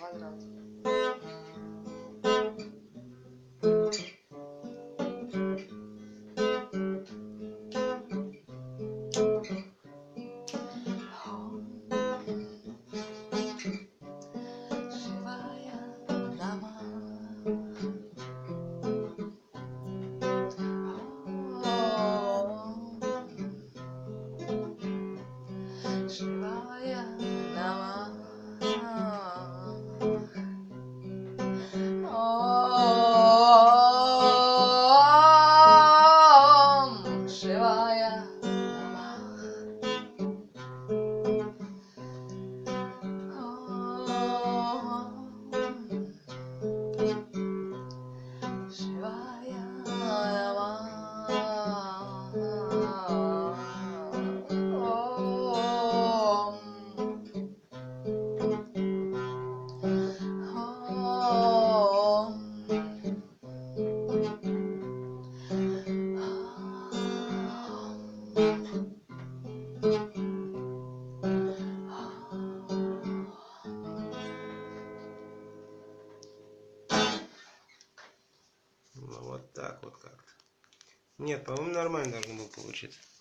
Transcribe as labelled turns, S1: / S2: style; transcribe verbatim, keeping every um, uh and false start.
S1: квадрат. Шивая Намах. Ом Шивая Намах. Шивая
S2: Ну вот так вот как-то. Нет, по-моему, нормально должно было получиться.